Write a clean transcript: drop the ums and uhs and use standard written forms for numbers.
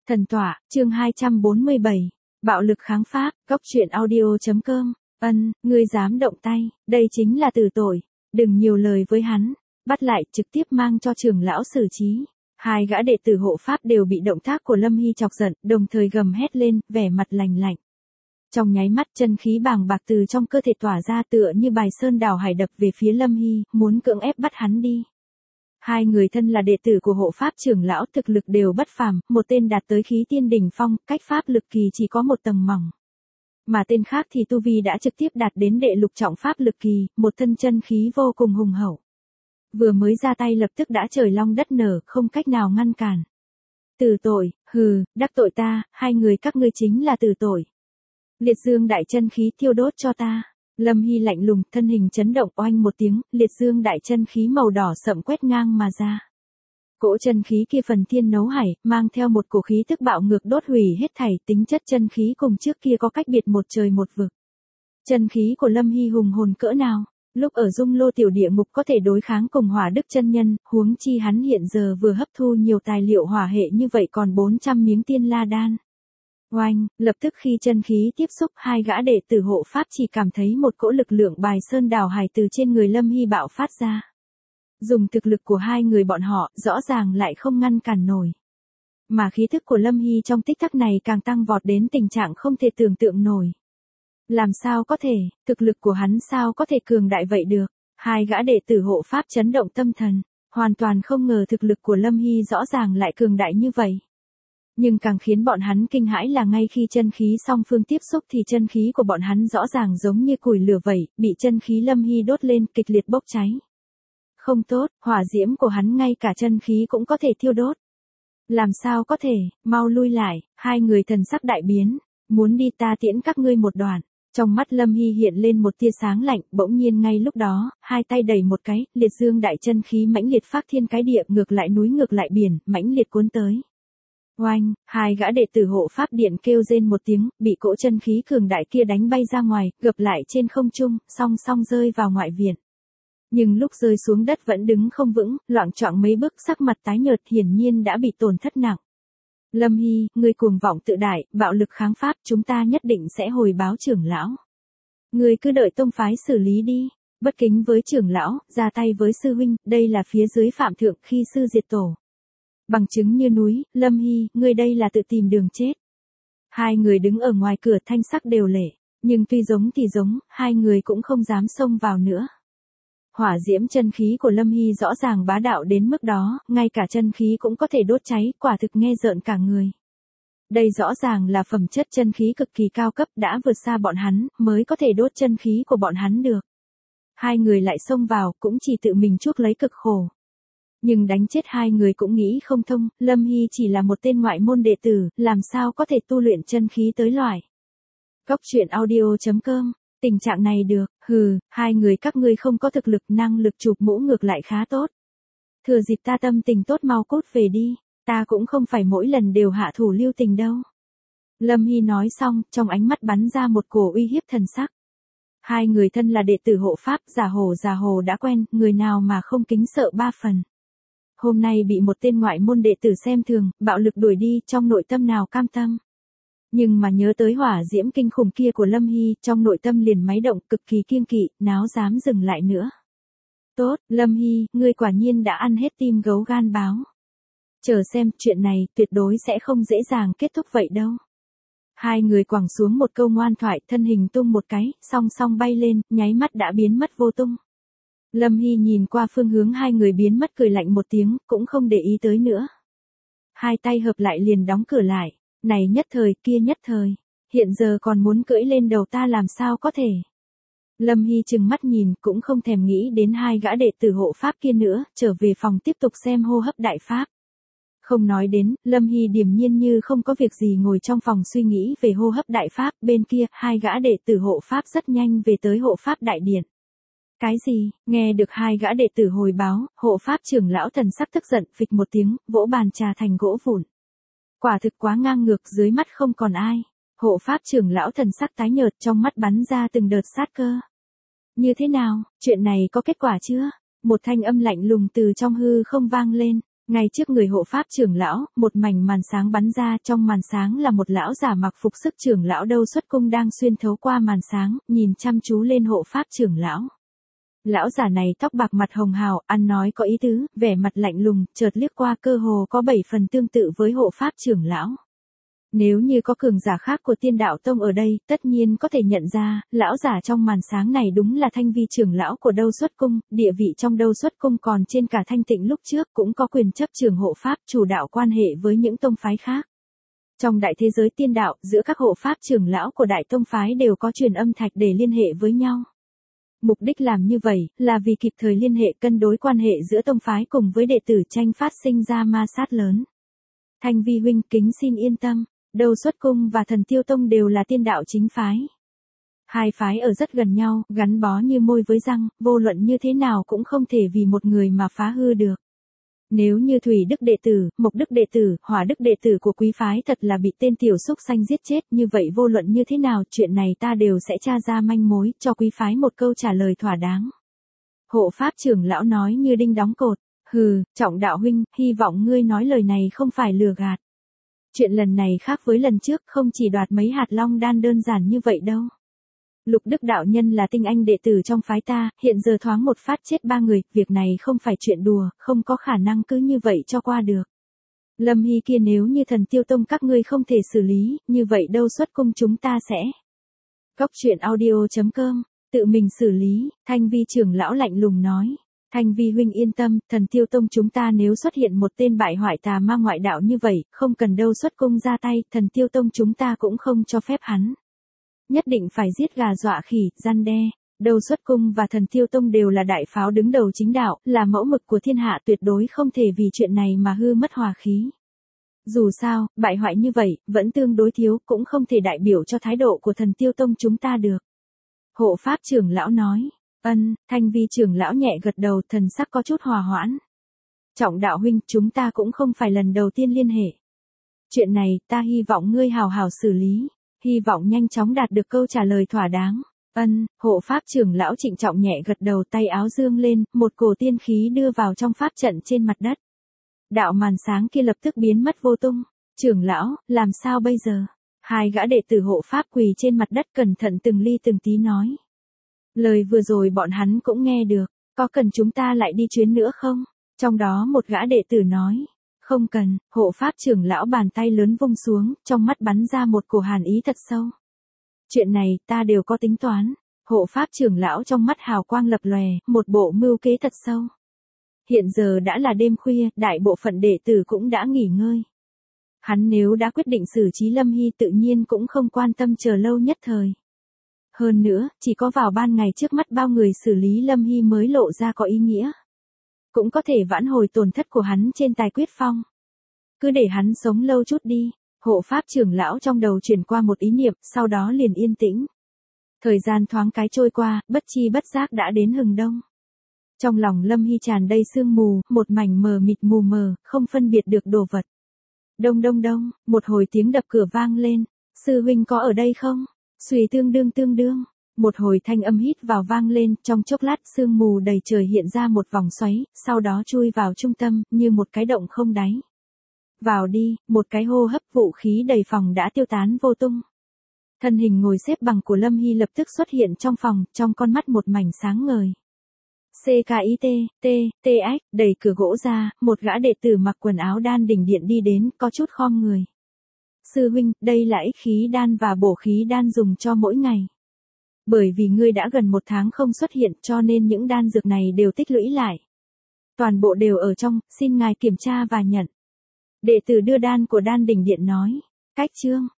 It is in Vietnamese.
Thần tọa, chương 247. Bạo lực kháng pháp, góc truyện audio.com. Ngươi dám động tay, đây chính là tử tội. Đừng nhiều lời với hắn. Bắt lại, trực tiếp mang cho trưởng lão xử trí. Hai gã đệ tử hộ pháp đều bị động tác của Lâm Hy chọc giận, đồng thời gầm hét lên, vẻ mặt lạnh lạnh. Trong nháy mắt chân khí bàng bạc từ trong cơ thể tỏa ra tựa như bài sơn đảo hải đập về phía Lâm Hy, muốn cưỡng ép bắt hắn đi. Hai người thân là đệ tử của hộ pháp trưởng lão, thực lực đều bất phàm, một tên đạt tới khí tiên đỉnh phong, cách pháp lực kỳ chỉ có một tầng mỏng. Mà tên khác thì tu vi đã trực tiếp đạt đến đệ lục trọng pháp lực kỳ, một thân chân khí vô cùng hùng hậu. Vừa mới ra tay lập tức đã trời long đất nở, không cách nào ngăn cản. Tử tội, đắc tội ta, hai người các ngươi chính là tử tội. Liệt dương đại chân khí thiêu đốt cho ta. Lâm Hy lạnh lùng, thân hình chấn động, oanh một tiếng, liệt dương đại chân khí màu đỏ sậm quét ngang mà ra. Cỗ chân khí kia phần thiên nấu hải, mang theo một cổ khí tức bạo ngược đốt hủy hết thảy, tính chất chân khí cùng trước kia có cách biệt một trời một vực. Chân khí của Lâm Hy hùng hồn cỡ nào, lúc ở Dung Lô tiểu địa ngục có thể đối kháng cùng Hỏa Đức chân nhân, huống chi hắn hiện giờ vừa hấp thu nhiều tài liệu hỏa hệ như vậy còn 400 miếng tiên la đan. Oanh, lập tức khi chân khí tiếp xúc, hai gã đệ tử hộ pháp chỉ cảm thấy một cỗ lực lượng bài sơn đảo hải từ trên người Lâm Hy bạo phát ra. Dùng thực lực của hai người bọn họ, rõ ràng lại không ngăn cản nổi. Mà khí thức của Lâm Hy trong tích tắc này càng tăng vọt đến tình trạng không thể tưởng tượng nổi. Làm sao có thể, thực lực của hắn sao có thể cường đại vậy được? Hai gã đệ tử hộ pháp chấn động tâm thần, hoàn toàn không ngờ thực lực của Lâm Hy rõ ràng lại cường đại như vậy. Nhưng càng khiến bọn hắn kinh hãi là ngay khi chân khí song phương tiếp xúc thì chân khí của bọn hắn rõ ràng giống như củi lửa vậy, bị chân khí Lâm Hy đốt lên kịch liệt bốc cháy. Không tốt, hỏa diễm của hắn ngay cả chân khí cũng có thể thiêu đốt. Làm sao có thể, mau lui lại, hai người thần sắc đại biến, muốn đi ta tiễn các ngươi một đoạn. Trong mắt Lâm Hy hiện lên một tia sáng lạnh, bỗng nhiên ngay lúc đó, hai tay đẩy một cái, liệt dương đại chân khí mãnh liệt phác thiên cái địa, ngược lại núi ngược lại biển, mãnh liệt cuốn tới. Oanh, hai gã đệ tử hộ pháp điện kêu rên một tiếng, bị cỗ chân khí cường đại kia đánh bay ra ngoài, gập lại trên không trung, song song rơi vào ngoại viện. Nhưng lúc rơi xuống đất vẫn đứng không vững, loạng choạng mấy bước, sắc mặt tái nhợt, hiển nhiên đã bị tổn thất nặng. Lâm Hy, ngươi cuồng vọng tự đại, bạo lực kháng pháp, chúng ta nhất định sẽ hồi báo trưởng lão. Ngươi cứ đợi tông phái xử lý đi, bất kính với trưởng lão, ra tay với sư huynh, đây là phía dưới phạm thượng khi sư diệt tổ. Bằng chứng như núi, Lâm Hy, ngươi đây là tự tìm đường chết. Hai người đứng ở ngoài cửa thanh sắc đều lệ, nhưng tuy giống thì giống, hai người cũng không dám xông vào nữa. Hỏa diễm chân khí của Lâm Hy rõ ràng bá đạo đến mức đó, ngay cả chân khí cũng có thể đốt cháy, quả thực nghe rợn cả người. Đây rõ ràng là phẩm chất chân khí cực kỳ cao cấp đã vượt xa bọn hắn, mới có thể đốt chân khí của bọn hắn được. Hai người lại xông vào, cũng chỉ tự mình chuốc lấy cực khổ. Nhưng đánh chết hai người cũng nghĩ không thông, Lâm Hy chỉ là một tên ngoại môn đệ tử, làm sao có thể tu luyện chân khí tới loại. Góc truyện audio.com, tình trạng này được, hai người các ngươi không có thực lực, năng lực chụp mũ ngược lại khá tốt. Thừa dịp ta tâm tình tốt mau cút về đi, ta cũng không phải mỗi lần đều hạ thủ lưu tình đâu. Lâm Hy nói xong, trong ánh mắt bắn ra một cổ uy hiếp thần sắc. Hai người thân là đệ tử hộ pháp, già hồ đã quen, người nào mà không kính sợ ba phần. Hôm nay bị một tên ngoại môn đệ tử xem thường, bạo lực đuổi đi, trong nội tâm nào cam tâm. Nhưng mà nhớ tới hỏa diễm kinh khủng kia của Lâm Hy, trong nội tâm liền máy động, cực kỳ kiêng kỵ, náo dám dừng lại nữa. Tốt, Lâm Hy, ngươi quả nhiên đã ăn hết tim gấu gan báo. Chờ xem, chuyện này tuyệt đối sẽ không dễ dàng kết thúc vậy đâu. Hai người quẳng xuống một câu ngoan thoại, thân hình tung một cái, song song bay lên, nháy mắt đã biến mất vô tung. Lâm Hy nhìn qua phương hướng hai người biến mất, cười lạnh một tiếng, cũng không để ý tới nữa. Hai tay hợp lại liền đóng cửa lại, này nhất thời, kia nhất thời, hiện giờ còn muốn cưỡi lên đầu ta làm sao có thể. Lâm Hy trừng mắt nhìn, cũng không thèm nghĩ đến hai gã đệ tử hộ pháp kia nữa, trở về phòng tiếp tục xem hô hấp đại pháp. Không nói đến, Lâm Hy điềm nhiên như không có việc gì ngồi trong phòng suy nghĩ về hô hấp đại pháp, bên kia, hai gã đệ tử hộ pháp rất nhanh về tới hộ pháp đại điện. Cái gì, nghe được hai gã đệ tử hồi báo, hộ pháp trưởng lão thần sắc tức giận, phịch một tiếng, vỗ bàn trà thành gỗ vụn. Quả thực quá ngang ngược, dưới mắt không còn ai. Hộ pháp trưởng lão thần sắc tái nhợt, trong mắt bắn ra từng đợt sát cơ. Như thế nào, chuyện này có kết quả chưa? Một thanh âm lạnh lùng từ trong hư không vang lên. Ngay trước người hộ pháp trưởng lão, một mảnh màn sáng bắn ra, trong màn sáng là một lão giả mặc phục sức trưởng lão đâu xuất cung đang xuyên thấu qua màn sáng, nhìn chăm chú lên hộ pháp trưởng lão. Lão giả này tóc bạc mặt hồng hào, ăn nói có ý tứ, vẻ mặt lạnh lùng, chợt liếc qua cơ hồ có 7 phần tương tự với hộ pháp trưởng lão. Nếu như có cường giả khác của Tiên Đạo Tông ở đây, tất nhiên có thể nhận ra, lão giả trong màn sáng này đúng là Thanh Vi trưởng lão của Đâu Xuất Cung, địa vị trong Đâu Xuất Cung còn trên cả Thanh Tịnh lúc trước, cũng có quyền chấp trường hộ pháp chủ đạo quan hệ với những tông phái khác. Trong đại thế giới tiên đạo, giữa các hộ pháp trưởng lão của đại tông phái đều có truyền âm thạch để liên hệ với nhau. Mục đích làm như vậy là vì kịp thời liên hệ cân đối quan hệ giữa tông phái cùng với đệ tử tranh phát sinh ra ma sát lớn. Thanh Vi huynh kính xin yên tâm, Đâu Xuất Cung và Thần Tiêu Tông đều là tiên đạo chính phái. Hai phái ở rất gần nhau, gắn bó như môi với răng, vô luận như thế nào cũng không thể vì một người mà phá hư được. Nếu như Thủy Đức đệ tử, Mộc Đức đệ tử, Hỏa Đức đệ tử của quý phái thật là bị tên tiểu súc sanh giết chết, như vậy vô luận như thế nào, chuyện này ta đều sẽ tra ra manh mối, cho quý phái một câu trả lời thỏa đáng. Hộ pháp trưởng lão nói như đinh đóng cột, hừ, Trọng đạo huynh, hy vọng ngươi nói lời này không phải lừa gạt. Chuyện lần này khác với lần trước, không chỉ đoạt mấy hạt long đan đơn giản như vậy đâu. Lục Đức đạo nhân là tinh anh đệ tử trong phái ta, hiện giờ thoáng một phát chết 3 người, việc này không phải chuyện đùa, không có khả năng cứ như vậy cho qua được. Lâm Hy kia nếu như Thần Tiêu Tông các ngươi không thể xử lý, như vậy Đâu Xuất Cung chúng ta sẽ. Góc truyện audio.com, tự mình xử lý, Thanh Vi trưởng lão lạnh lùng nói. Thanh Vi huynh yên tâm, Thần Tiêu Tông chúng ta nếu xuất hiện một tên bại hoại tà ma ngoại đạo như vậy, không cần Đâu Xuất Cung ra tay, Thần Tiêu Tông chúng ta cũng không cho phép hắn. Nhất định phải giết gà dọa khỉ, răn đe. Đâu Xuất Cung và Thần Tiêu Tông đều là đại pháo đứng đầu chính đạo, là mẫu mực của thiên hạ, tuyệt đối không thể vì chuyện này mà hư mất hòa khí. Dù sao, bại hoại như vậy, vẫn tương đối thiếu, cũng không thể đại biểu cho thái độ của Thần Tiêu Tông chúng ta được. Hộ pháp trưởng lão nói. Thanh Vi trưởng lão nhẹ gật đầu, thần sắc có chút hòa hoãn. Trọng đạo huynh, chúng ta cũng không phải lần đầu tiên liên hệ. Chuyện này, ta hy vọng ngươi hào hào xử lý. Hy vọng nhanh chóng đạt được câu trả lời thỏa đáng. Hộ pháp trưởng lão trịnh trọng nhẹ gật đầu, tay áo dương lên, một cổ tiên khí đưa vào trong pháp trận trên mặt đất. Đạo màn sáng kia lập tức biến mất vô tung. Trưởng lão, làm sao bây giờ? Hai gã đệ tử hộ pháp quỳ trên mặt đất cẩn thận từng ly từng tí nói. Lời vừa rồi bọn hắn cũng nghe được, có cần chúng ta lại đi chuyến nữa không? Trong đó một gã đệ tử nói. Không cần, hộ pháp trưởng lão bàn tay lớn vung xuống, trong mắt bắn ra một cổ hàn ý thật sâu. Chuyện này, ta đều có tính toán. Hộ pháp trưởng lão trong mắt hào quang lập lòe, một bộ mưu kế thật sâu. Hiện giờ đã là đêm khuya, đại bộ phận đệ tử cũng đã nghỉ ngơi. Hắn nếu đã quyết định xử trí Lâm Hy tự nhiên cũng không quan tâm chờ lâu nhất thời. Hơn nữa, chỉ có vào ban ngày trước mắt bao người xử lý Lâm Hy mới lộ ra có ý nghĩa. Cũng có thể vãn hồi tổn thất của hắn trên tài quyết phong. Cứ để hắn sống lâu chút đi. Hộ pháp trưởng lão trong đầu chuyển qua một ý niệm, sau đó liền yên tĩnh. Thời gian thoáng cái trôi qua, bất chi bất giác đã đến hừng đông. Trong lòng Lâm Hy tràn đầy sương mù, một mảnh mờ mịt mù mờ, không phân biệt được đồ vật. Đông đông đông, một hồi tiếng đập cửa vang lên. Sư huynh có ở đây không? Xuy tương đương. Một hồi thanh âm hít vào vang lên, trong chốc lát sương mù đầy trời hiện ra một vòng xoáy, sau đó chui vào trung tâm, như một cái động không đáy. Vào đi, một cái hô hấp vũ khí đầy phòng đã tiêu tán vô tung. Thân hình ngồi xếp bằng của Lâm Hy lập tức xuất hiện trong phòng, trong con mắt một mảnh sáng ngời. CKIT, đẩy cửa gỗ ra, một gã đệ tử mặc quần áo đan đỉnh điện đi đến, có chút khom người. Sư huynh, đây là ích khí đan và bổ khí đan dùng cho mỗi ngày. Bởi vì ngươi đã gần 1 tháng không xuất hiện cho nên những đan dược này đều tích lũy lại. Toàn bộ đều ở trong, xin ngài kiểm tra và nhận. Đệ tử đưa đan của đan đỉnh điện nói. Cách chương.